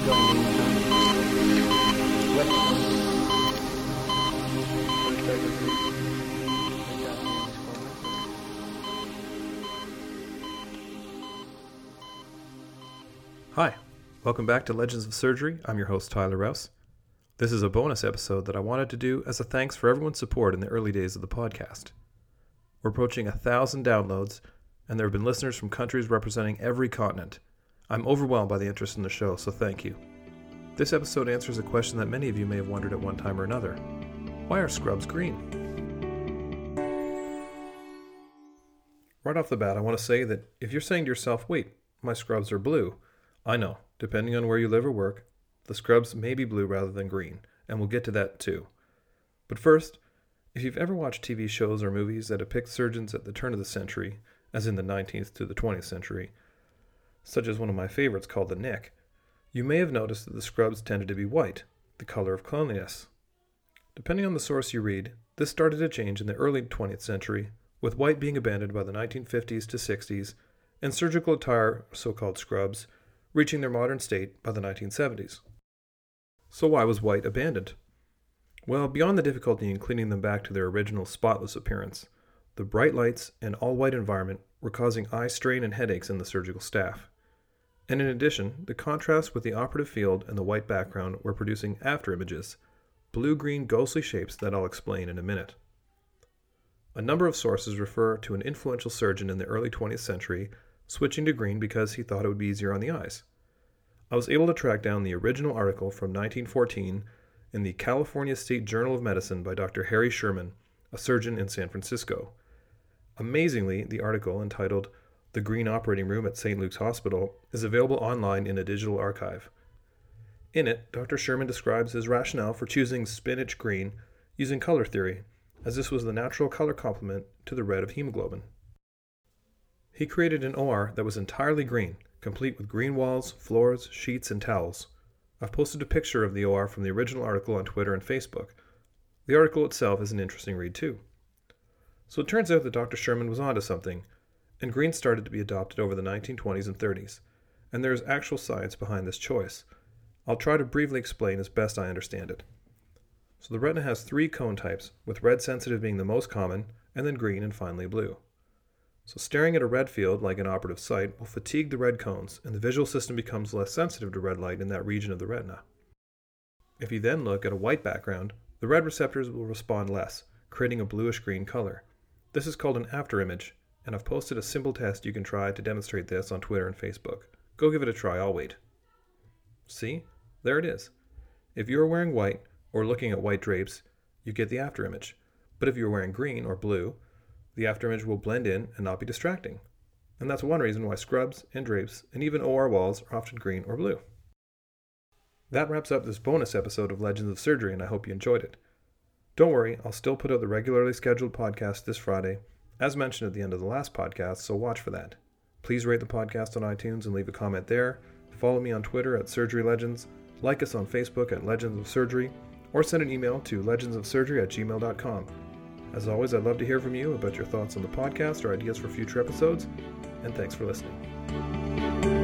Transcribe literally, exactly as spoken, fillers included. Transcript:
joined in some Western Hi, welcome back to Legends of Surgery. I'm your host, Tyler Rouse. This is a bonus episode that I wanted to do as a thanks for everyone's support in the early days of the podcast. We're approaching a thousand downloads, and there have been listeners from countries representing every continent. I'm overwhelmed by the interest in the show, so thank you. This episode answers a question that many of you may have wondered at one time or another. Why are scrubs green? Right off the bat, I want to say that if you're saying to yourself, wait, my scrubs are blue, I know, depending on where you live or work, the scrubs may be blue rather than green, and we'll get to that too. But first, if you've ever watched T V shows or movies that depict surgeons at the turn of the century, as in the nineteenth to the twentieth century, such as one of my favorites called The Nick, you may have noticed that the scrubs tended to be white, the color of cleanliness. Depending on the source you read, this started to change in the early twentieth century, with white being abandoned by the nineteen fifties to sixties, and surgical attire, so-called scrubs, reaching their modern state by the nineteen seventies. So why was white abandoned? Well, beyond the difficulty in cleaning them back to their original spotless appearance, the bright lights and all-white environment were causing eye strain and headaches in the surgical staff. And in addition, the contrast with the operative field and the white background were producing afterimages, blue-green ghostly shapes that I'll explain in a minute. A number of sources refer to an influential surgeon in the early twentieth century switching to green because he thought it would be easier on the eyes. I was able to track down the original article from nineteen fourteen in the California State Journal of Medicine by Doctor Harry Sherman, a surgeon in San Francisco. Amazingly, the article, entitled The Green Operating Room at Saint Luke's Hospital, is available online in a digital archive. In it, Doctor Sherman describes his rationale for choosing spinach green using color theory, as this was the natural color complement to the red of hemoglobin. He created an O R that was entirely green, complete with green walls, floors, sheets, and towels. I've posted a picture of the O R from the original article on Twitter and Facebook. The article itself is an interesting read too. So it turns out that Doctor Sherman was onto something, and green started to be adopted over the nineteen twenties and thirties, and there is actual science behind this choice. I'll try to briefly explain as best I understand it. So the retina has three cone types, with red sensitive being the most common, and then green and finally blue. So staring at a red field, like an operative site, will fatigue the red cones, and the visual system becomes less sensitive to red light in that region of the retina. If you then look at a white background, the red receptors will respond less, creating a bluish-green color. This is called an afterimage, and I've posted a simple test you can try to demonstrate this on Twitter and Facebook. Go give it a try, I'll wait. See? There it is. If you're wearing white, or looking at white drapes, you get the afterimage. But if you're wearing green or blue, the afterimage will blend in and not be distracting. And that's one reason why scrubs and drapes and even O R walls are often green or blue. That wraps up this bonus episode of Legends of Surgery, and I hope you enjoyed it. Don't worry, I'll still put out the regularly scheduled podcast this Friday, as mentioned at the end of the last podcast, so watch for that. Please rate the podcast on iTunes and leave a comment there. Follow me on Twitter at Surgery Legends, like us on Facebook at Legends of Surgery, or send an email to legendsofsurgery at gmail dot com. As always, I'd love to hear from you about your thoughts on the podcast or ideas for future episodes, and thanks for listening.